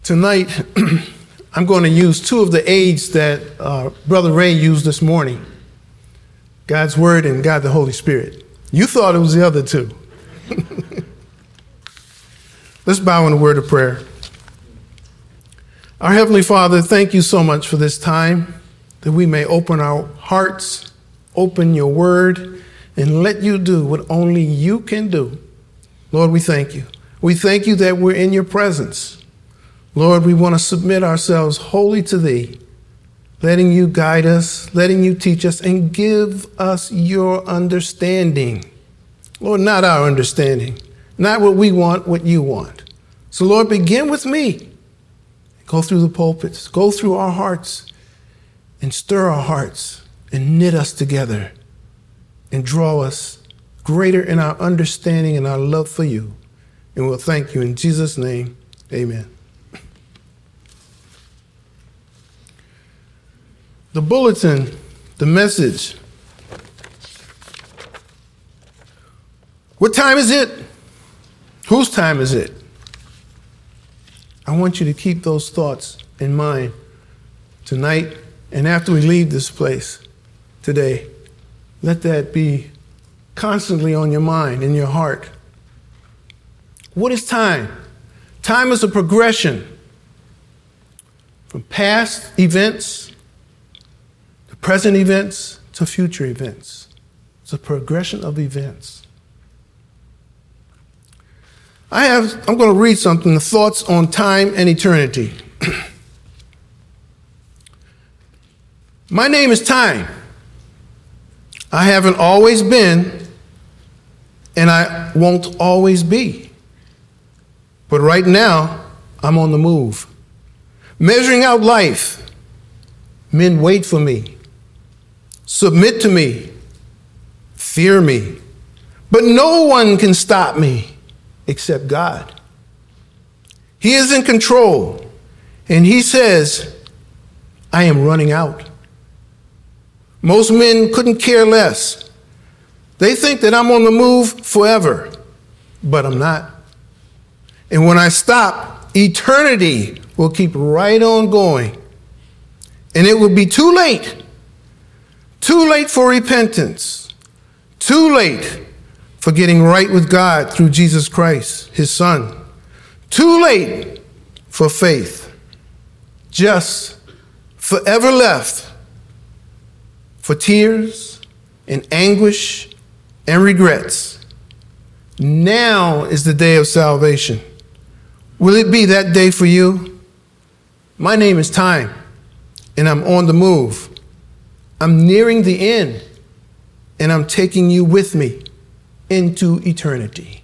Tonight, I'm going to use two of the aids that Brother Ray used this morning. God's Word and God the Holy Spirit. You thought it was the other two. Let's bow in a word of prayer. Our Heavenly Father, thank you so much for this time that we may open our hearts, open your word, and let you do what only you can do. Lord, we thank you. We thank you that we're in your presence. Lord, we want to submit ourselves wholly to thee, letting you guide us, letting you teach us, and give us your understanding. Lord, not our understanding, not what we want, what you want. So, Lord, begin with me. Go through the pulpits, go through our hearts, and stir our hearts, and knit us together, and draw us greater in our understanding and our love for you. And we'll thank you in Jesus' name. Amen. The bulletin, the message. What time is it? Whose time is it? I want you to keep those thoughts in mind tonight and after we leave this place today. Let that be constantly on your mind, in your heart. What is time? Time is a progression from past events, present events to future events. It's a progression of events. I'm going to read something, the thoughts on time and eternity. My name is Time. I haven't always been, and I won't always be. But right now, I'm on the move. Measuring out life. Men wait for me. Submit to me, fear me, but no one can stop me except God. He is in control, and he says, I am running out. Most men couldn't care less. They think that I'm on the move forever, but I'm not. And when I stop, eternity will keep right on going, and it will be too late. Too late for repentance. Too late for getting right with God through Jesus Christ, his Son. Too late for faith. Just forever left for tears and anguish and regrets. Now is the day of salvation. Will it be that day for you? My name is Time, and I'm on the move. I'm nearing the end, and I'm taking you with me into eternity.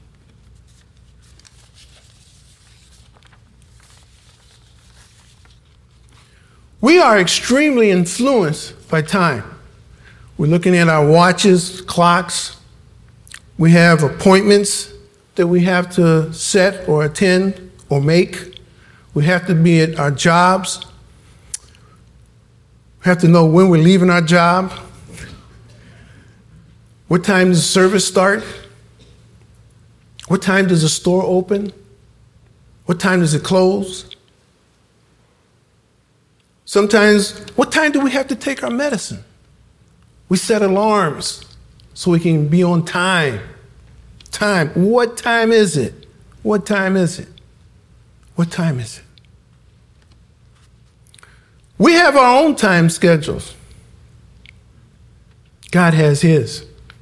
We are extremely influenced by time. We're looking at our watches, clocks. We have appointments that we have to set or attend or make. We have to be at our jobs. We have to know when we're leaving our job. What time does the service start? What time does the store open? What time does it close? Sometimes, what time do we have to take our medicine? We set alarms so we can be on time. Time. What time is it? What time is it? What time is it? We have our own time schedules. God has his.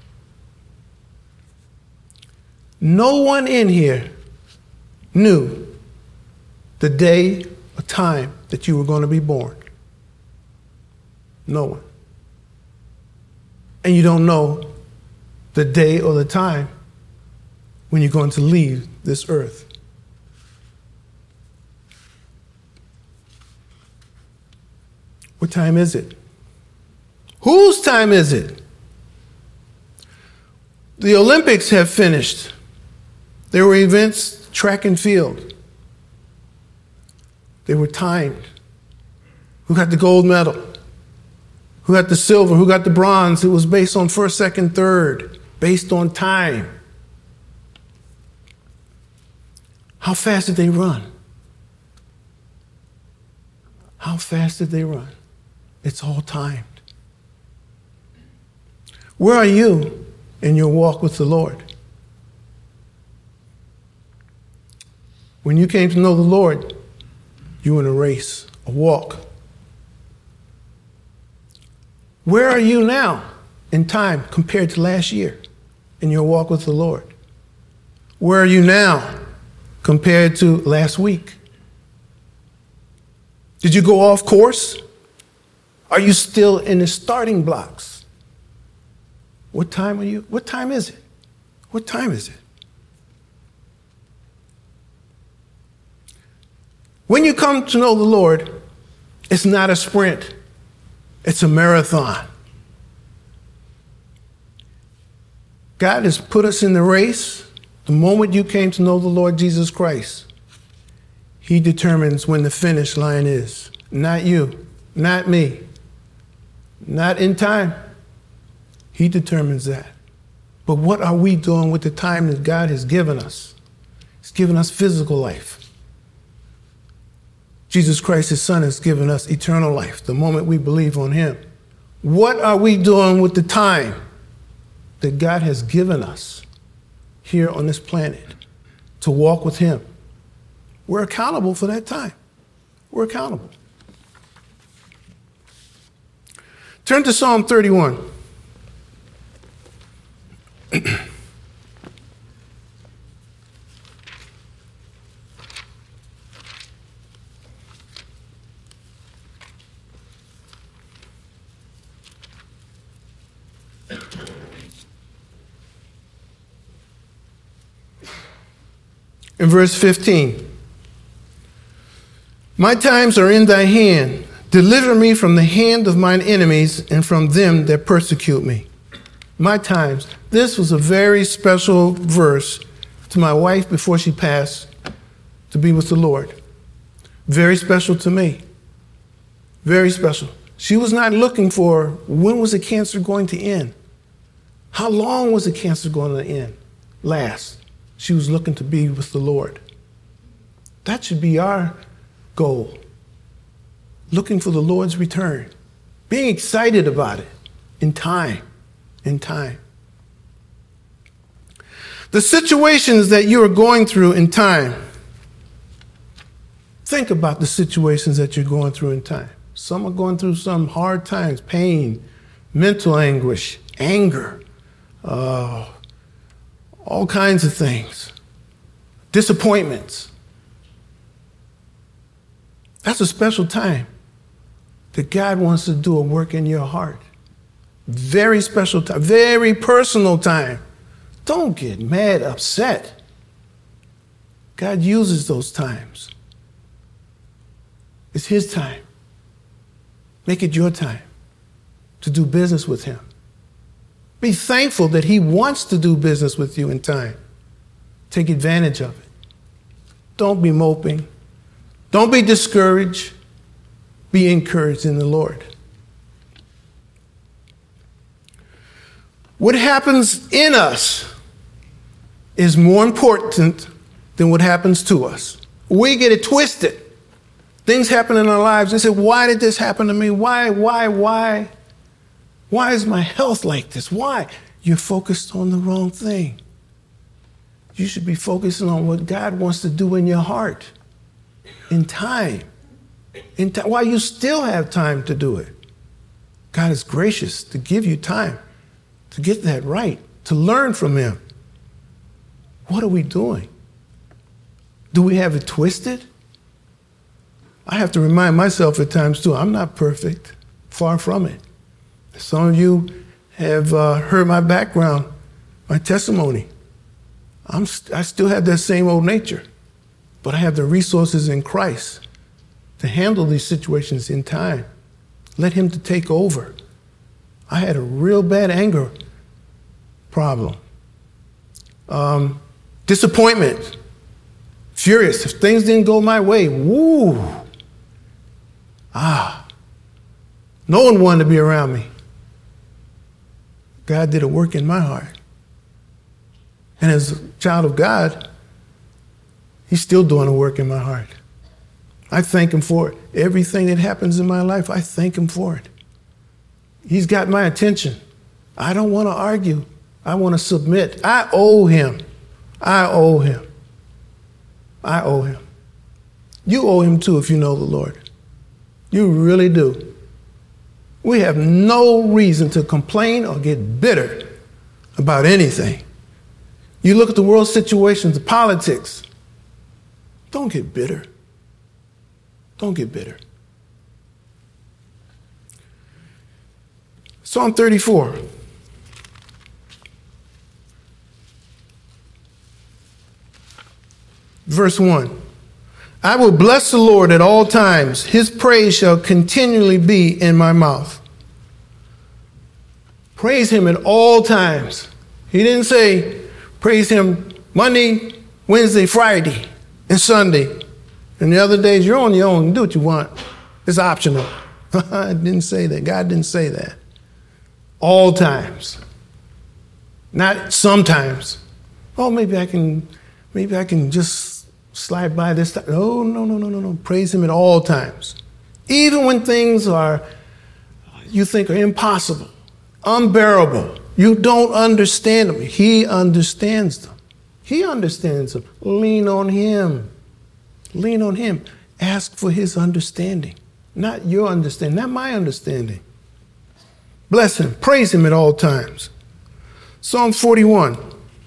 No one in here knew the day or time that you were going to be born. No one. And you don't know the day or the time when you're going to leave this earth. What time is it? Whose time is it? The Olympics have finished. There were events, track and field. They were timed. Who got the gold medal? Who got the silver? Who got the bronze? It was based on first, second, third, based on time. How fast did they run? How fast did they run? It's all timed. Where are you in your walk with the Lord? When you came to know the Lord, you were in a race, a walk. Where are you now in time compared to last year in your walk with the Lord? Where are you now compared to last week? Did you go off course? Are you still in the starting blocks? What time are you? What time is it? What time is it? When you come to know the Lord, it's not a sprint. It's a marathon. God has put us in the race. The moment you came to know the Lord Jesus Christ, He determines when the finish line is. Not you, not me, not in time. He determines that. But what are we doing with the time that God has given us? He's given us physical life. Jesus Christ, His Son, has given us eternal life the moment we believe on Him. What are we doing with the time that God has given us here on this planet to walk with Him? We're accountable for that time. We're accountable. Turn to Psalm 31. In verse 15, my times are in thy hand. Deliver me from the hand of mine enemies and from them that persecute me. My times. This was a very special verse to my wife before she passed to be with the Lord. Very special to me. Very special. She was not looking for when was the cancer going to end? How long was the cancer going to end? Last. She was looking to be with the Lord. That should be our goal. Looking for the Lord's return. Being excited about it in time. In time. The situations that you are going through in time. Think about the situations that you're going through in time. Some are going through some hard times, pain, mental anguish, anger, all kinds of things, disappointments. That's a special time that God wants to do a work in your heart. Very special time, very personal time. Don't get mad, upset. God uses those times. It's His time. Make it your time to do business with Him. Be thankful that He wants to do business with you in time. Take advantage of it. Don't be moping. Don't be discouraged. Be encouraged in the Lord. What happens in us is more important than what happens to us. We get it twisted. Things happen in our lives. They say, why did this happen to me? Why? Why is my health like this? Why? You're focused on the wrong thing. You should be focusing on what God wants to do in your heart in time. While you still have time to do it. God is gracious to give you time to get that right, to learn from Him. What are we doing? Do we have it twisted? I have to remind myself at times too, I'm not perfect, far from it. Some of you have heard my background, my testimony. I still have that same old nature, but I have the resources in Christ to handle these situations in time. Let Him to take over. I had a real bad anger problem. Disappointment. Furious. If things didn't go my way, woo. No one wanted to be around me. God did a work in my heart. And as a child of God, He's still doing a work in my heart. I thank him for it. Everything that happens in my life, I thank him for it. He's got my attention. I don't want to argue. I want to submit. I owe him. I owe him. I owe him. You owe him too if you know the Lord. You really do. We have no reason to complain or get bitter about anything. You look at the world situations, the politics. Don't get bitter. Don't get bitter. Psalm 34. Verse 1. I will bless the Lord at all times. His praise shall continually be in my mouth. Praise him at all times. He didn't say praise him Monday, Wednesday, Friday, and Sunday. And the other days, you're on your own. Do what you want. It's optional. I didn't say that. God didn't say that. All times. Not sometimes. Oh, maybe I can just slide by this time. No. Praise him at all times. Even when things you think are impossible, unbearable, you don't understand them. He understands them. He understands them. Lean on him. Lean on him. Ask for his understanding. Not your understanding, not my understanding. Bless him. Praise him at all times. Psalm 41.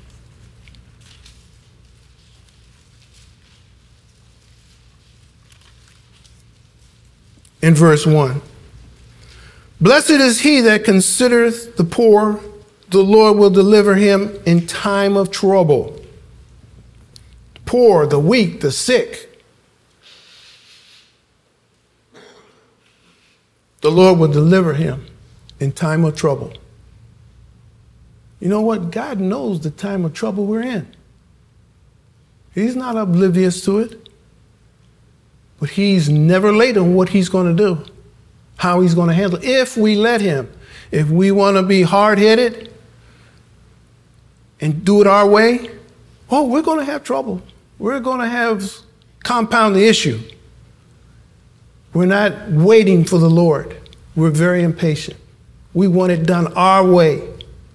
In verse 1. Blessed is he that considereth the poor. The Lord will deliver him in time of trouble. The poor, the weak, the sick. The Lord will deliver him in time of trouble. You know what? God knows the time of trouble we're in. He's not oblivious to it. But he's never late on what he's going to do, how he's going to handle it, if we let him. If we want to be hard-headed and do it our way, we're going to have trouble. We're going to have compound the issue. We're not waiting for the Lord. We're very impatient. We want it done our way.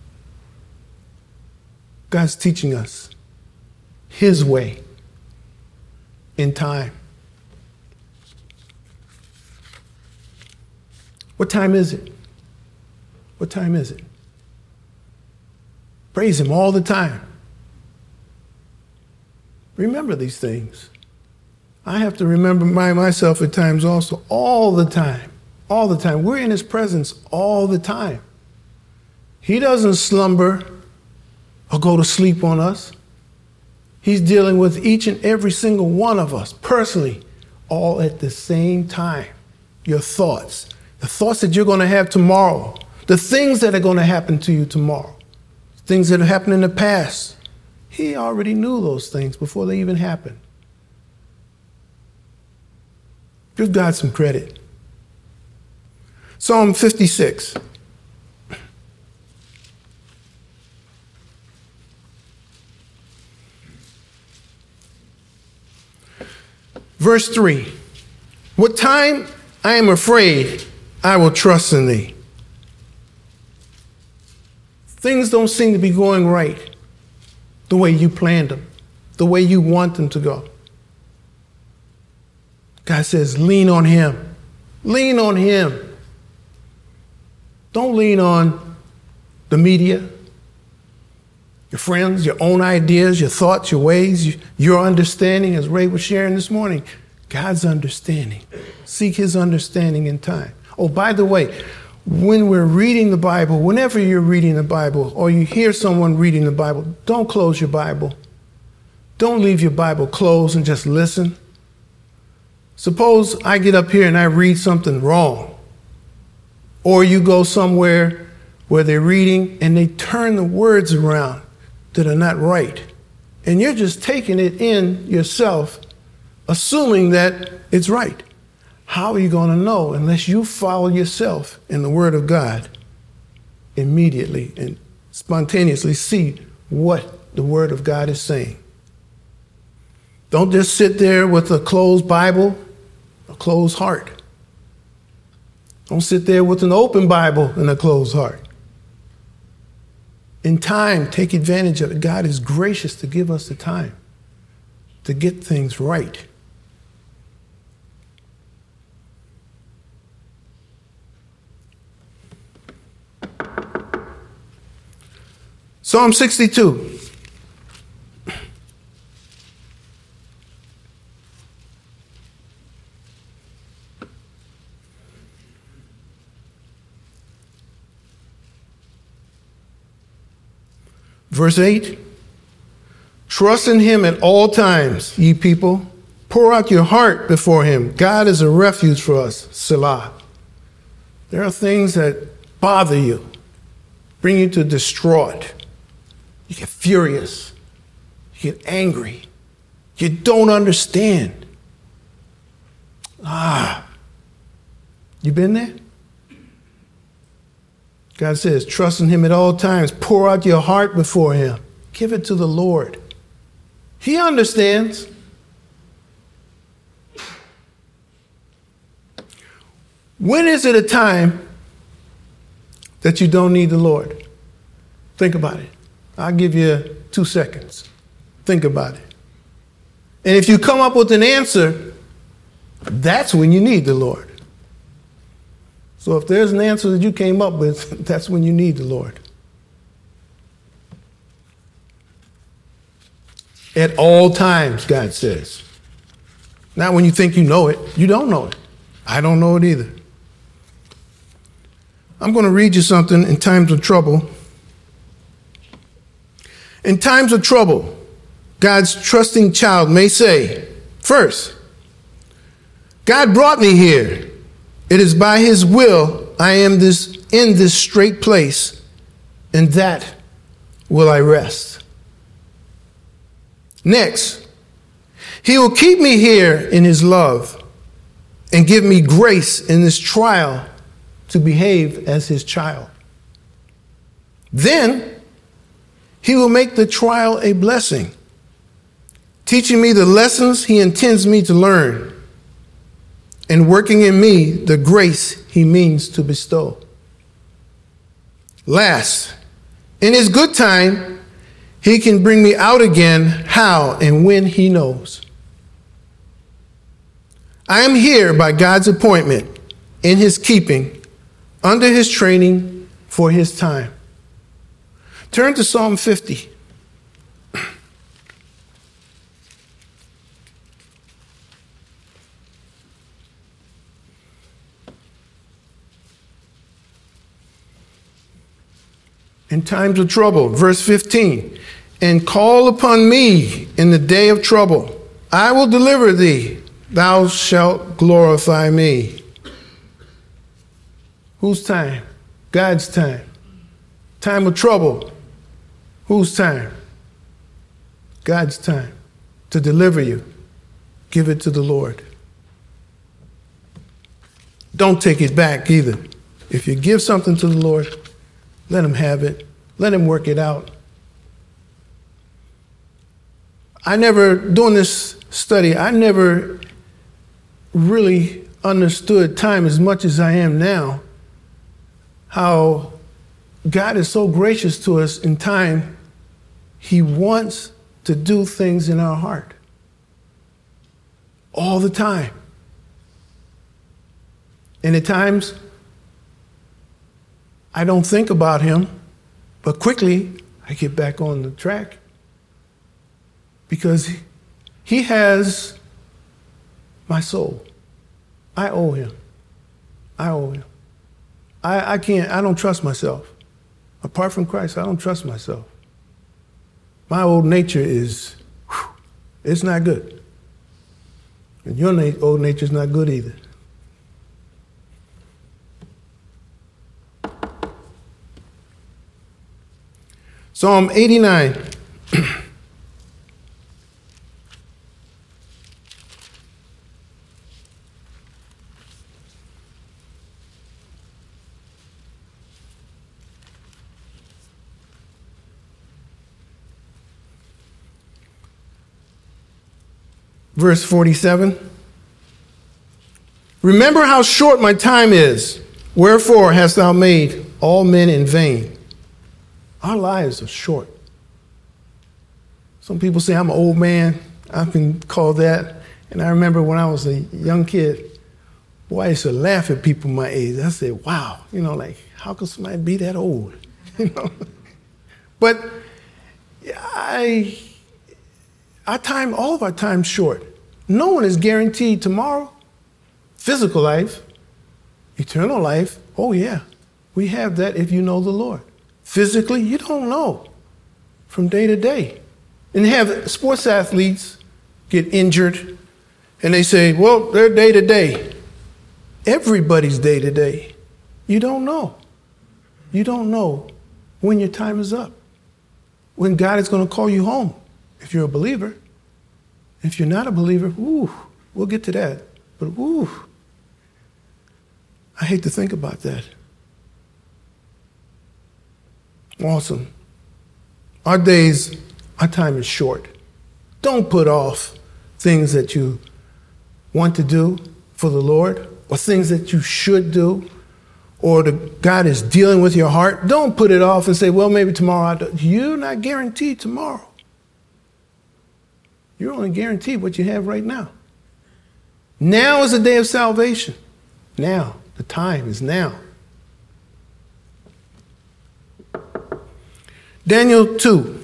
God's teaching us his way in time. What time is it? What time is it? Praise him all the time. Remember these things. I have to remember myself at times also, all the time. All the time. We're in his presence all the time. He doesn't slumber or go to sleep on us. He's dealing with each and every single one of us personally, all at the same time. Your thoughts. The thoughts that you're going to have tomorrow, the things that are going to happen to you tomorrow, things that have happened in the past. He already knew those things before they even happened. Give God some credit. Psalm 56. Verse 3. What time I am afraid, I will trust in thee. Things don't seem to be going right the way you planned them, the way you want them to go. God says, lean on him. Lean on him. Don't lean on the media, your friends, your own ideas, your thoughts, your ways, your understanding, as Ray was sharing this morning. God's understanding. Seek his understanding in time. Oh, by the way, when we're reading the Bible, whenever you're reading the Bible or you hear someone reading the Bible, don't close your Bible. Don't leave your Bible closed and just listen. Suppose I get up here and I read something wrong. Or you go somewhere where they're reading and they turn the words around that are not right. And you're just taking it in yourself, assuming that it's right. How are you going to know unless you follow yourself in the Word of God immediately and spontaneously see what the Word of God is saying? Don't just sit there with a closed Bible a closed heart. Don't sit there with an open Bible and a closed heart. In time, take advantage of it. God is gracious to give us the time to get things right. Psalm 62. Verse 8, trust in him at all times, ye people. Pour out your heart before him. God is a refuge for us, Selah. There are things that bother you, bring you to distraught. You get furious. You get angry. You don't understand. You been there? God says, trust in him at all times. Pour out your heart before him. Give it to the Lord. He understands. When is it a time that you don't need the Lord? Think about it. I'll give you 2 seconds. Think about it. And if you come up with an answer, that's when you need the Lord. So if there's an answer that you came up with, that's when you need the Lord. At all times, God says. Not when you think you know it. You don't know it. I don't know it either. I'm going to read you something in times of trouble. In times of trouble, God's trusting child may say, first, God brought me here. It is by his will I am in this straight place, and that will I rest. Next, he will keep me here in his love and give me grace in this trial to behave as his child. Then he will make the trial a blessing, teaching me the lessons he intends me to learn, and working in me the grace he means to bestow. Last, in his good time, he can bring me out again how and when he knows. I am here by God's appointment, in his keeping, under his training for his time. Turn to Psalm 50. In times of trouble, verse 15, and call upon me in the day of trouble. I will deliver thee. Thou shalt glorify me. Whose time? God's time. Time of trouble. Whose time? God's time to deliver you. Give it to the Lord. Don't take it back either. If you give something to the Lord, let him have it. Let him work it out. Doing this study, I never really understood time as much as I am now. How God is so gracious to us in time. He wants to do things in our heart. All the time. And at times, I don't think about him, but quickly I get back on the track. Because he has my soul. I owe him. I owe him. I don't trust myself. Apart from Christ, I don't trust myself. My old nature is, it's not good. And your old nature is not good either. Psalm 89. Verse 47. Remember how short my time is. Wherefore hast thou made all men in vain? Our lives are short. Some people say I'm an old man. I've been called that. And I remember when I was a young kid, boy, I used to laugh at people my age. I said, wow, like, how could somebody be that old? But all of our time's short. No one is guaranteed tomorrow. Physical life, eternal life, oh yeah, we have that if you know the Lord. Physically, you don't know from day to day. And have sports athletes get injured, and they say, well, they're day to day. Everybody's day to day. You don't know. You don't know when your time is up, when God is going to call you home, if you're a believer. If you're not a believer, we'll get to that. But I hate to think about that. Awesome. Our time is short. Don't put off things that you want to do for the Lord, or things that you should do, or God is dealing with your heart. Don't put it off and say, well, maybe tomorrow I'll do. You're not guaranteed tomorrow. You're only guaranteed what you have right now. Now is the day of salvation. Now. The time is now. Daniel 2.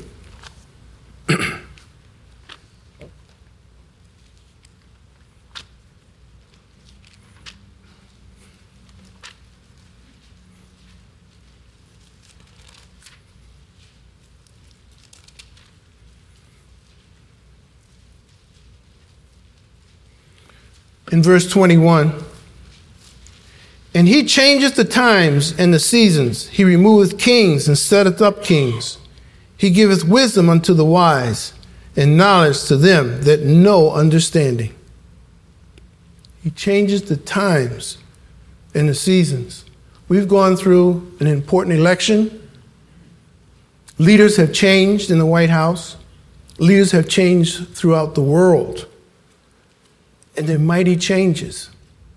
In verse 21, and he changeth the times and the seasons. He removeth kings and setteth up kings. He giveth wisdom unto the wise and knowledge to them that know understanding. He changes the times and the seasons. We've gone through an important election. Leaders have changed in the White House. Leaders have changed throughout the world. And they're mighty changes.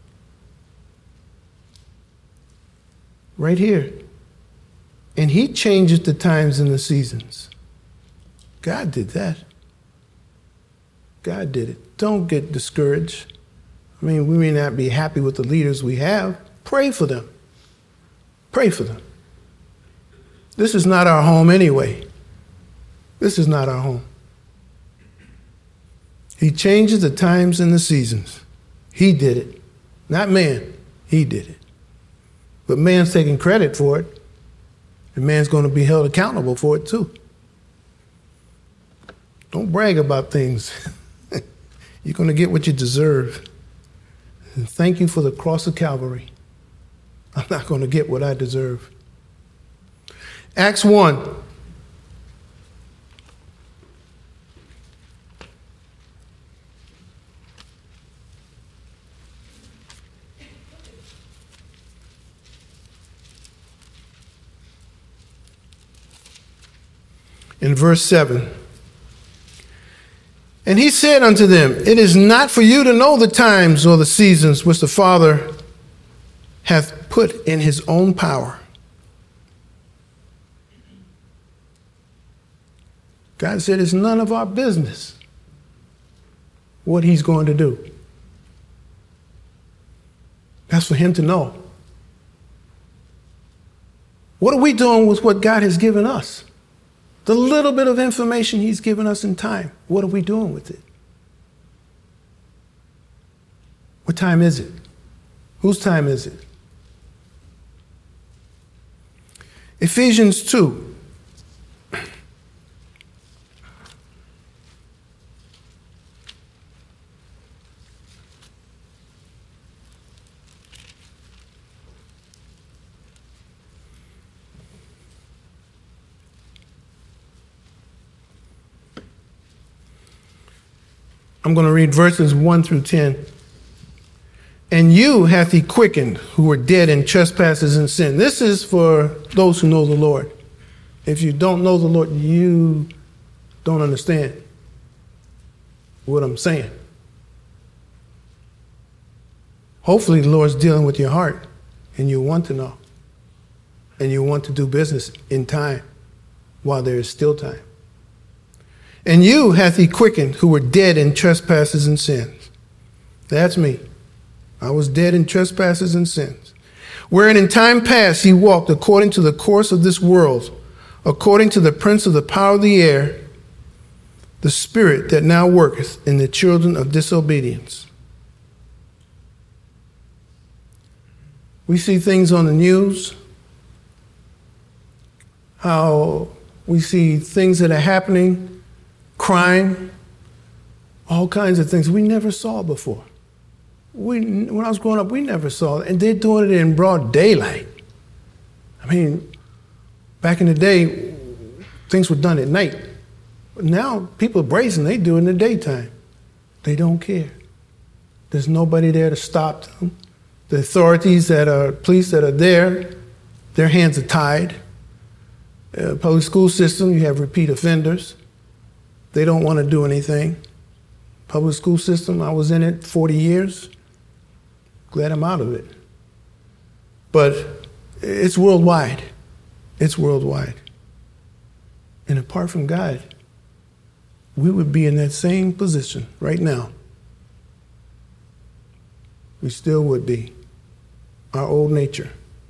Right here. And he changes the times and the seasons. God did that. God did it. Don't get discouraged. I mean, we may not be happy with the leaders we have. Pray for them. Pray for them. This is not our home anyway. This is not our home. He changes the times and the seasons. He did it. Not man. He did it. But man's taking credit for it. And man's going to be held accountable for it too. Don't brag about things. You're going to get what you deserve. And thank you for the cross of Calvary. I'm not going to get what I deserve. Acts 1. In verse 7, and he said unto them, it is not for you to know the times or the seasons which the Father hath put in his own power. God said it's none of our business what he's going to do. That's for him to know. What are we doing with what God has given us? The little bit of information he's given us in time, what are we doing with it? What time is it? Whose time is it? Ephesians 2. I'm going to read verses 1 through 10. And you hath he quickened who were dead in trespasses and sin. This is for those who know the Lord. If you don't know the Lord, you don't understand what I'm saying. Hopefully the Lord's dealing with your heart and you want to know. And you want to do business in time while there is still time. And you hath he quickened who were dead in trespasses and sins. That's me. I was dead in trespasses and sins. Wherein in time past ye walked according to the course of this world, according to the prince of the power of the air, the spirit that now worketh in the children of disobedience. We see things on the news, how we see things that are happening, crime, all kinds of things we never saw before. When I was growing up, we never saw it, and they're doing it in broad daylight. I mean, back in the day, things were done at night. But now, people are brazen. They do it in the daytime. They don't care. There's nobody there to stop them. The authorities police that are there, their hands are tied. Public school system, you have repeat offenders. They don't want to do anything. Public school system, I was in it 40 years. Glad I'm out of it. But it's worldwide. It's worldwide. And apart from God, we would be in that same position right now. We still would be. Our old nature.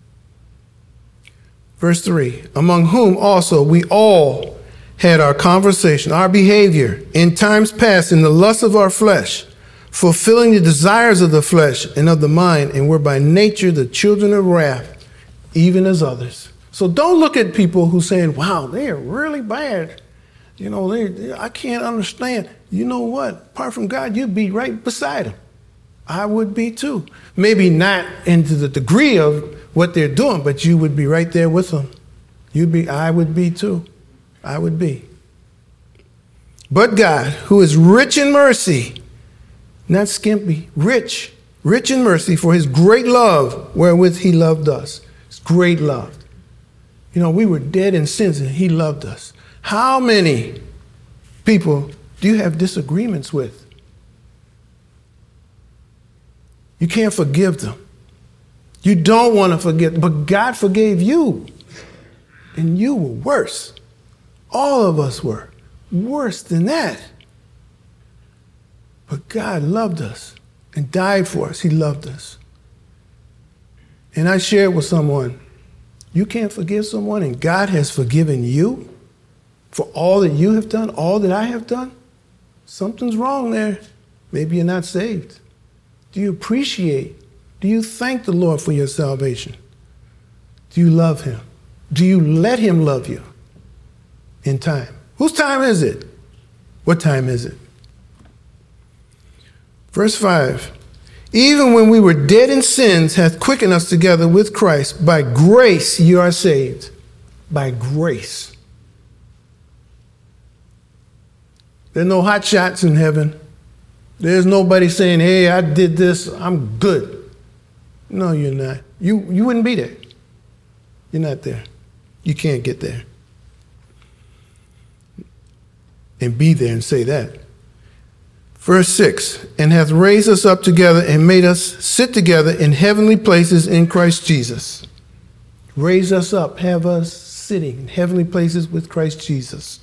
Verse 3, among whom also we all had our conversation, our behavior, in times past in the lust of our flesh, fulfilling the desires of the flesh and of the mind, and were by nature the children of wrath, even as others. So don't look at people who saying, wow, they are really bad. You know, I can't understand. You know what? Apart from God, you'd be right beside them. I would be too. Maybe not into the degree of what they're doing, but you would be right there with them. I would be too. I would be. But God, who is rich in mercy, not skimpy, rich in mercy for his great love wherewith he loved us. It's great love. You know, we were dead in sins and he loved us. How many people do you have disagreements with? You can't forgive them. You don't want to forgive, but God forgave you. And you were worse. All of us were worse than that. But God loved us and died for us. He loved us. And I shared with someone, you can't forgive someone and God has forgiven you for all that you have done, all that I have done? Something's wrong there. Maybe you're not saved. Do you appreciate? Do you thank the Lord for your salvation? Do you love him? Do you let him love you in time? Whose time is it? What time is it? Verse 5, even when we were dead in sins, hath quickened us together with Christ. By grace you are saved. By grace. There are no hot shots in heaven. There's nobody saying, hey, I did this, I'm good. No, you're not. You wouldn't be there. You're not there. You can't get there. And be there and say that. Verse 6, and hath raised us up together and made us sit together in heavenly places in Christ Jesus. Raise us up, have us sitting in heavenly places with Christ Jesus.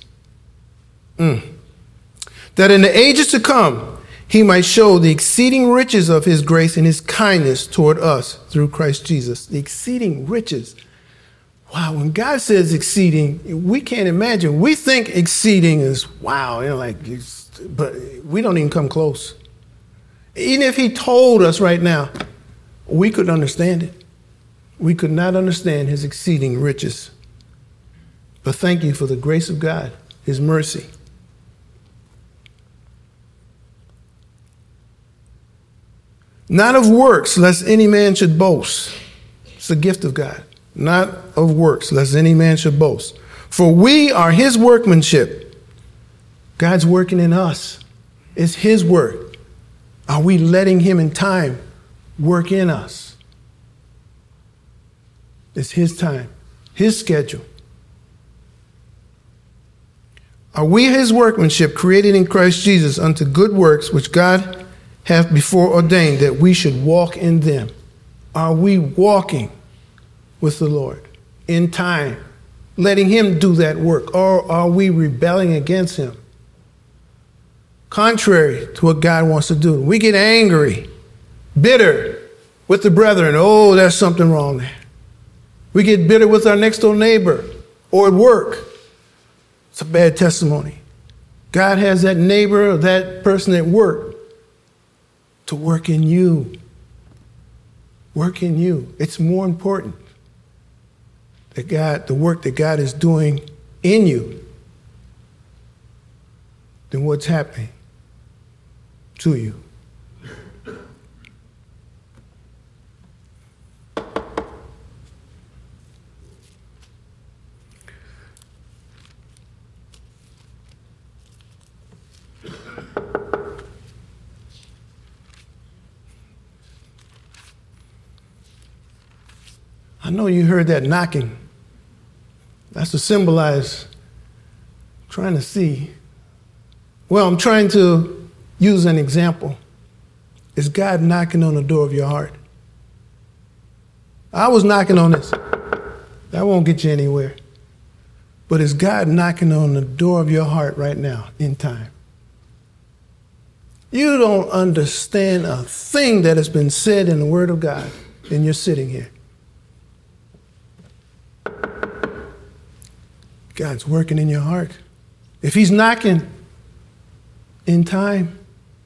That in the ages to come, he might show the exceeding riches of his grace and his kindness toward us through Christ Jesus. The exceeding riches. Wow, when God says exceeding, we can't imagine. We think exceeding is, wow, but we don't even come close. Even if he told us right now, we could understand it. We could not understand his exceeding riches. But thank you for the grace of God, his mercy. Not of works, lest any man should boast. It's a gift of God. Not of works, lest any man should boast. For we are his workmanship. God's working in us. It's his work. Are we letting him in time work in us? It's his time, his schedule. Are we his workmanship created in Christ Jesus unto good works, which God hath before ordained that we should walk in them. Are we walking with the Lord in time, letting him do that work, or are we rebelling against him? Contrary to what God wants to do. We get angry, bitter with the brethren. Oh, there's something wrong there. We get bitter with our next door neighbor or at work. It's a bad testimony. God has that neighbor or that person at work to work in you. Work in you. It's more important that the work that God is doing in you than what's happening to you. I know you heard that knocking. That's to symbolize trying to see. Well, I'm trying to use an example. Is God knocking on the door of your heart? I was knocking on this. That won't get you anywhere. But is God knocking on the door of your heart right now in time? You don't understand a thing that has been said in the Word of God, and you're sitting here. God's working in your heart. If he's knocking in time,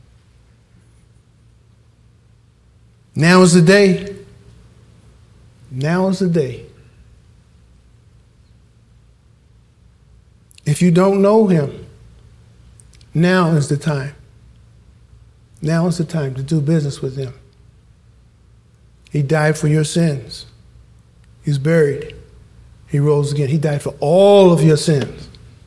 now is the day. Now is the day. If you don't know him, now is the time. Now is the time to do business with him. He died for your sins. He's buried. He rose again. He died for all of your sins.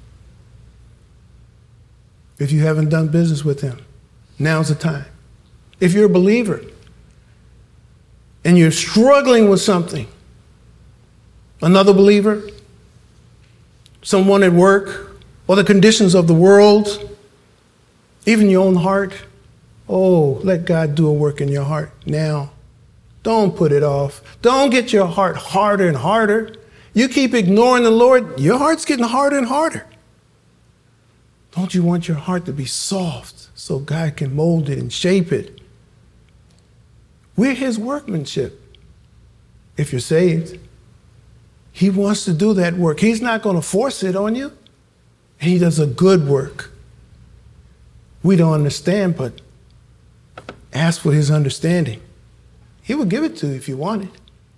If you haven't done business with him, now's the time. If you're a believer and you're struggling with something, another believer, someone at work, or the conditions of the world, even your own heart, oh, let God do a work in your heart now. Don't put it off. Don't get your heart harder and harder. You keep ignoring the Lord, your heart's getting harder and harder. Don't you want your heart to be soft so God can mold it and shape it? We're his workmanship. If you're saved, he wants to do that work. He's not going to force it on you. And he does a good work. We don't understand, but ask for his understanding. He will give it to you if you want it.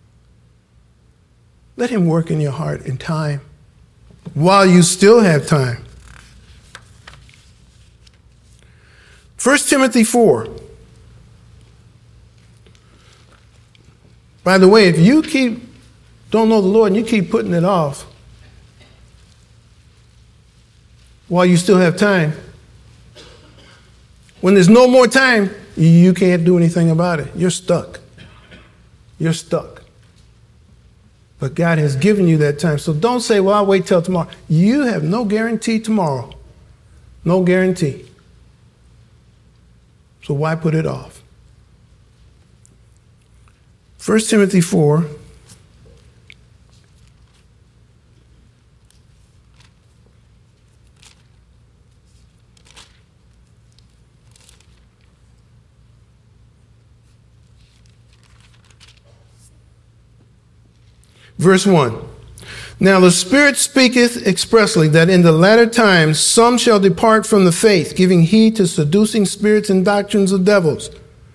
Let him work in your heart in time while you still have time. 1 Timothy 4. By the way, if you don't know the Lord and you keep putting it off while you still have time, when there's no more time, you can't do anything about it. You're stuck. You're stuck. But God has given you that time. So don't say, well, I'll wait till tomorrow. You have no guarantee tomorrow. No guarantee. So why put it off? 1 Timothy 4. Verse 1. Now the Spirit speaketh expressly that in the latter times some shall depart from the faith, giving heed to seducing spirits and doctrines of devils.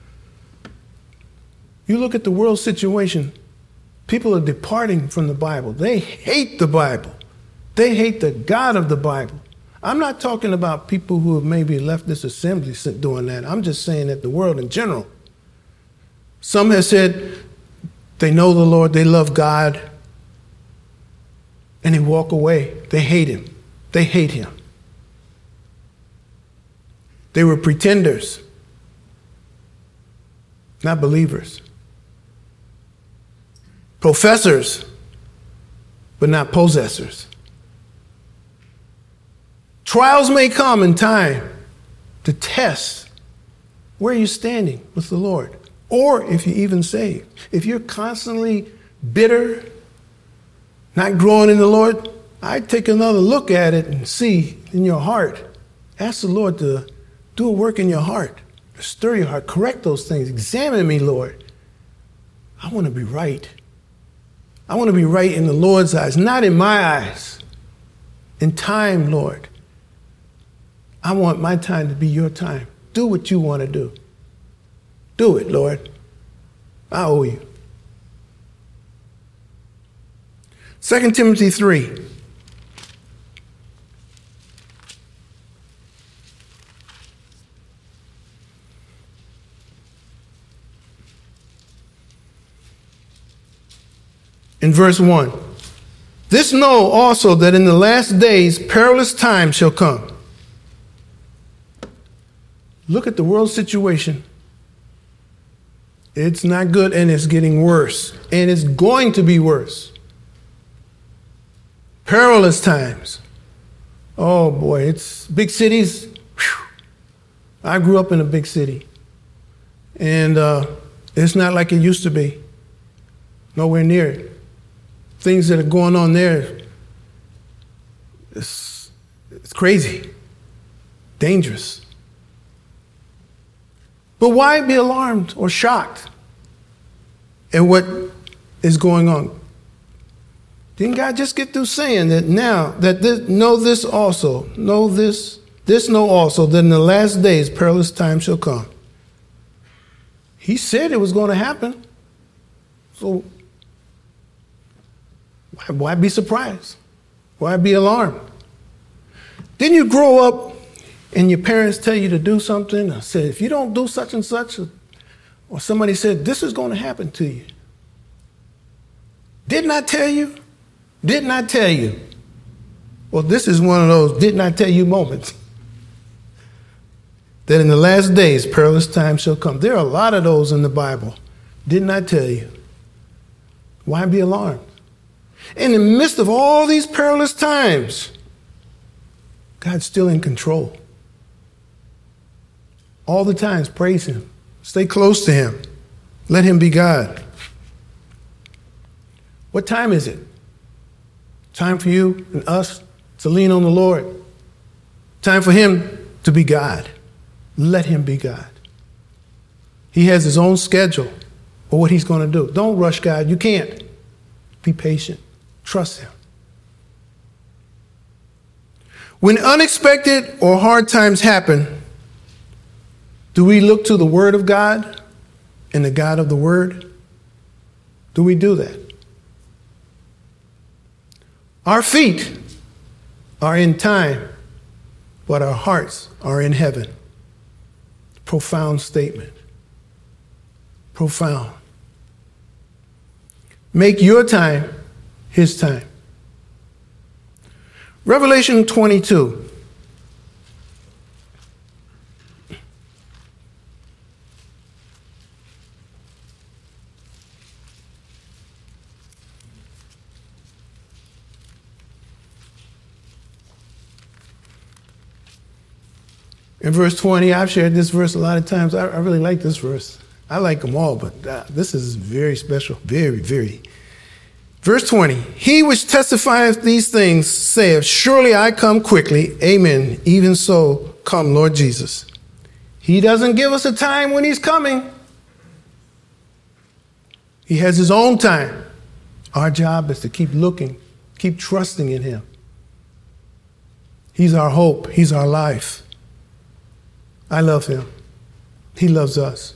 You look at the world situation, people are departing from the Bible. They hate the Bible. They hate the God of the Bible. I'm not talking about people who have maybe left this assembly doing that. I'm just saying that the world in general. Some have said they know the Lord, they love God, and they walk away. They hate him. They hate him. They were pretenders, not believers. Professors, but not possessors. Trials may come in time to test where are you standing with the Lord? Or if you're even saved. If you're constantly bitter, not growing in the Lord, I'd take another look at it and see in your heart. Ask the Lord to do a work in your heart. Stir your heart. Correct those things. Examine me, Lord. I want to be right. I want to be right in the Lord's eyes, not in my eyes. In time, Lord. I want my time to be your time. Do what you want to do. Do it, Lord. I owe you. 2 Timothy 3. In verse 1. This know also that in the last days perilous times shall come. Look at the world situation. It's not good and it's getting worse. And it's going to be worse. Perilous times. Oh boy, it's big cities. Whew. I grew up in a big city. And it's not like it used to be. Nowhere near it. Things that are going on there, it's crazy, dangerous. But why be alarmed or shocked at what is going on? Didn't God just get through saying that now, that know this also, know this know also, that in the last days perilous times shall come. He said it was going to happen. So why be surprised? Why be alarmed? Didn't you grow up and your parents tell you to do something? Or said, if you don't do such and such, or somebody said, this is going to happen to you. Didn't I tell you? Didn't I tell you? Well, this is one of those didn't I tell you moments. That in the last days, perilous times shall come. There are a lot of those in the Bible. Didn't I tell you? Why be alarmed? In the midst of all these perilous times, God's still in control. All the times, praise him. Stay close to him. Let him be God. What time is it? Time for you and us to lean on the Lord. Time for him to be God. Let him be God. He has his own schedule for what he's going to do. Don't rush God. You can't. Be patient. Trust him. When unexpected or hard times happen, do we look to the Word of God and the God of the Word? Do we do that? Our feet are in time, but our hearts are in heaven. Profound statement. Profound. Make your time his time. Revelation 22. In verse 20, I've shared this verse a lot of times. I really like this verse. I like them all, but this is very special. Very, very. Verse 20, he which testifieth these things saith, surely I come quickly. Amen. Even so, come, Lord Jesus. He doesn't give us a time when he's coming. He has his own time. Our job is to keep looking, keep trusting in him. He's our hope. He's our life. I love him. He loves us.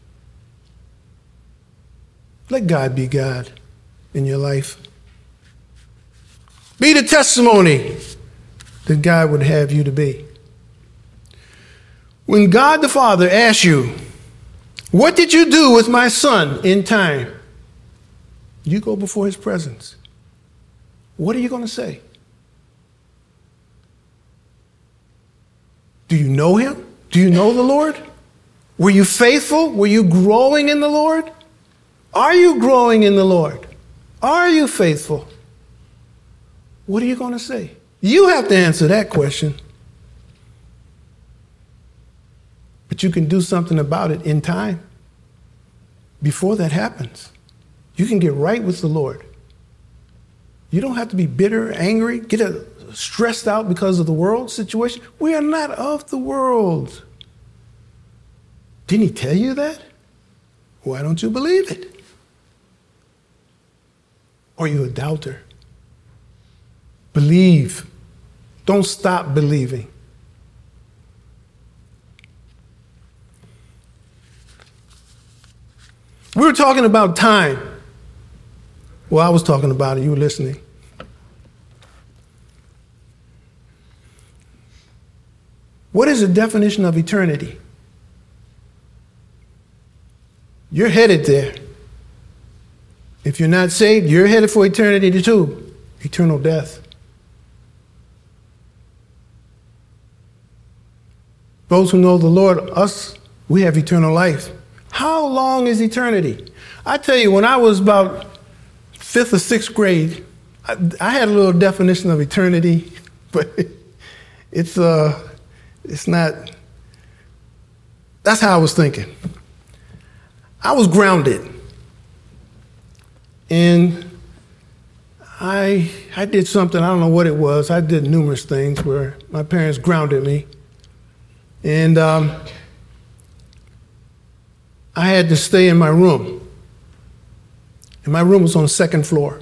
Let God be God in your life. Be the testimony that God would have you to be. When God the Father asks you, what did you do with my son in time? You go before his presence. What are you going to say? Do you know him? Do you know the Lord? Were you faithful? Were you growing in the Lord? Are you growing in the Lord? Are you faithful? What are you going to say? You have to answer that question. But you can do something about it in time. Before that happens, you can get right with the Lord. You don't have to be bitter, angry, stressed out because of the world situation. We are not of the world. Didn't he tell you that? Why don't you believe it? Or are you a doubter? Believe. Don't stop believing. We were talking about time. Well, I was talking about it. You were listening. What is the definition of eternity? You're headed there. If you're not saved, you're headed for eternity too. Eternal death. Those who know the Lord, us, we have eternal life. How long is eternity? I tell you, when I was about 5th or 6th grade, I had a little definition of eternity, but it's not, that's how I was thinking. I was grounded. And I did something, I don't know what it was. I did numerous things where my parents grounded me. And I had to stay in my room. And my room was on the 2nd floor.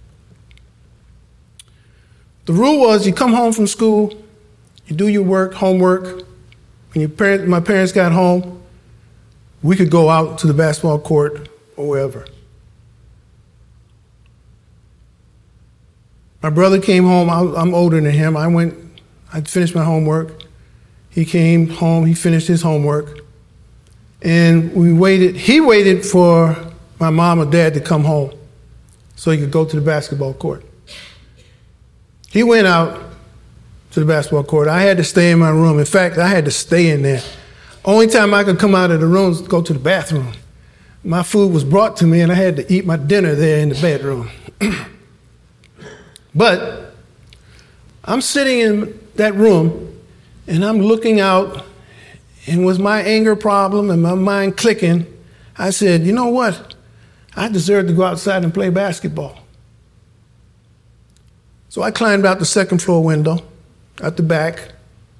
The rule was you come home from school, you do your work, homework. When my parents got home, we could go out to the basketball court or wherever. My brother came home. I'm older than him. I finished my homework. He came home. He finished his homework. And he waited for my mom or dad to come home so he could go to the basketball court. He went out to the basketball court. I had to stay in my room. In fact, I had to stay in there. Only time I could come out of the room was to go to the bathroom. My food was brought to me, and I had to eat my dinner there in the bedroom. But I'm sitting in that room, and I'm looking out, and with my anger problem and my mind clicking, I said, you know what? I deserve to go outside and play basketball. So I climbed out the 2nd floor window, out the back,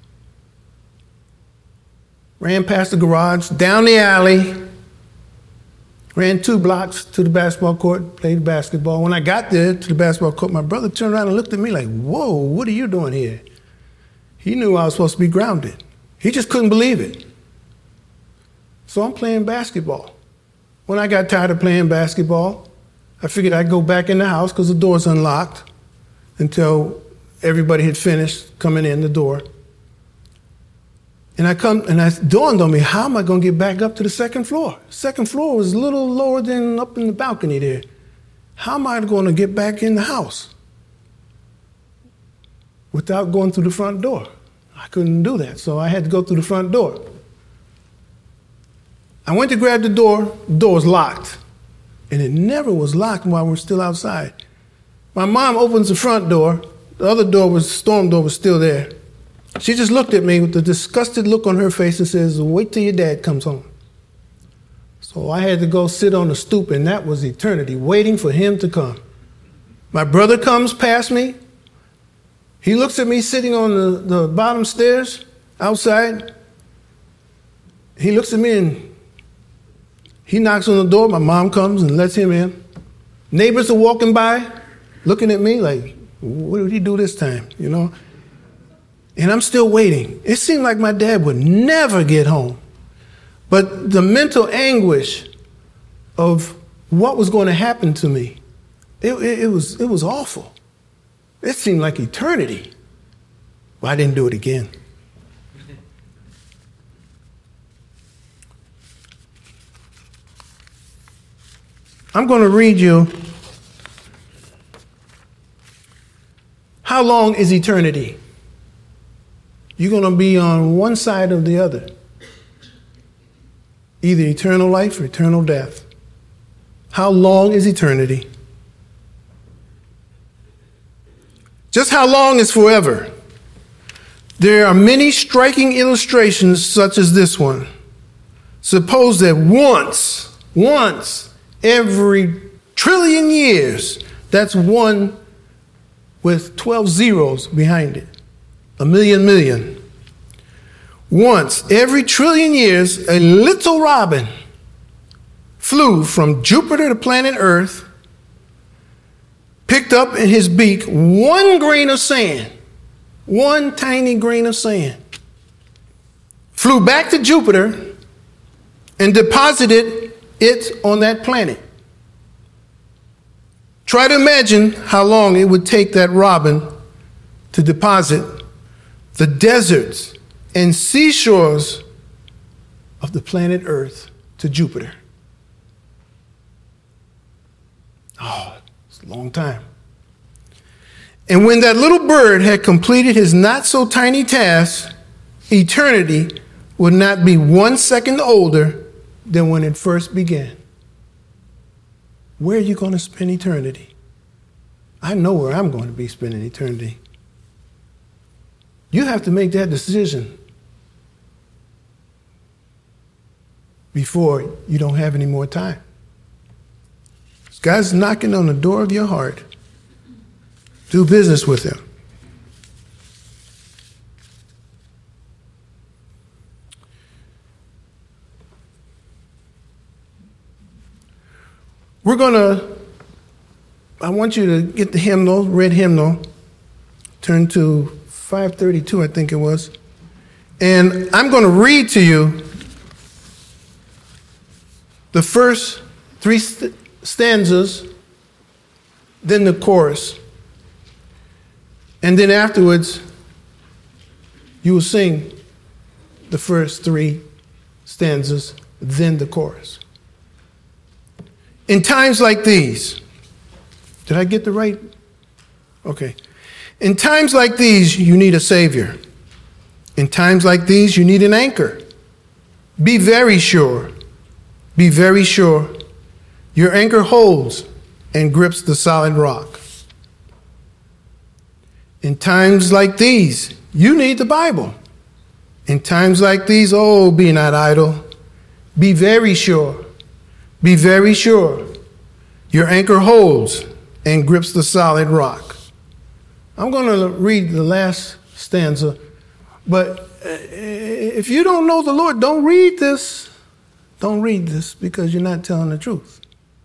ran past the garage, down the alley, ran 2 blocks to the basketball court, played basketball. When I got there to the basketball court, my brother turned around and looked at me like, whoa, what are you doing here? He knew I was supposed to be grounded. He just couldn't believe it. So I'm playing basketball. When I got tired of playing basketball, I figured I'd go back in the house because the door's unlocked until everybody had finished coming in the door. And it dawned on me, how am I going to get back up to the 2nd floor? 2nd floor was a little lower than up in the balcony there. How am I going to get back in the house without going through the front door? I couldn't do that, so I had to go through the front door. I went to grab the door was locked. And it never was locked while we're still outside. My mom opens the front door. The other storm door was still there. She just looked at me with a disgusted look on her face and says, wait till your dad comes home. So I had to go sit on the stoop, and that was eternity, waiting for him to come. My brother comes past me. He looks at me sitting on the bottom stairs outside. He looks at me and he knocks on the door. My mom comes and lets him in. Neighbors are walking by, looking at me like, what did he do this time, you know? And I'm still waiting. It seemed like my dad would never get home. But the mental anguish of what was going to happen to me, it was awful. It seemed like eternity. But I didn't do it again. I'm going to read you, how long is eternity? You're going to be on one side or the other. Either eternal life or eternal death. How long is eternity? Just how long is forever? There are many striking illustrations such as this one. suppose that once every trillion years, that's one with 12 zeros behind it, a million. Once every trillion years, a little robin flew from Jupiter to planet Earth, picked up in his beak one grain of sand, one tiny grain of sand, flew back to Jupiter and deposited it on that planet. Try to imagine how long it would take that robin to deposit the deserts and seashores of the planet Earth to Jupiter. Oh, it's a long time. And when that little bird had completed his not so tiny task, eternity would not be 1 second older than when it first began. Where are you going to spend eternity? I know where I'm going to be spending eternity. You have to make that decision before you don't have any more time. God's knocking on the door of your heart. Do business with him. I want you to get the hymnal, red hymnal, turn to 532, I think it was. And I'm going to read to you the first three stanzas, then the chorus. And then afterwards, you will sing the first three stanzas, then the chorus. In times like these, did I get the right? Okay. In times like these, you need a savior. In times like these, you need an anchor. Be very sure. Be very sure. Your anchor holds and grips the solid rock. In times like these, you need the Bible. In times like these, oh, be not idle. Be very sure. Be very sure. Your anchor holds and grips the solid rock. I'm going to read the last stanza, but if you don't know the Lord, don't read this. Don't read this because you're not telling the truth.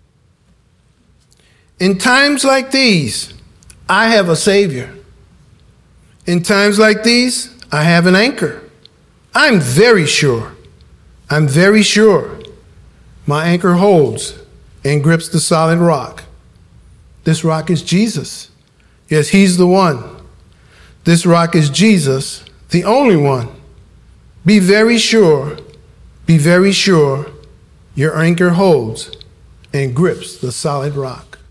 In times like these, I have a Savior. In times like these, I have an anchor. I'm very sure. I'm very sure. My anchor holds and grips the solid rock. This rock is Jesus. Yes, he's the one. This rock is Jesus, the only one. Be very sure. Be very sure. Your anchor holds and grips the solid rock.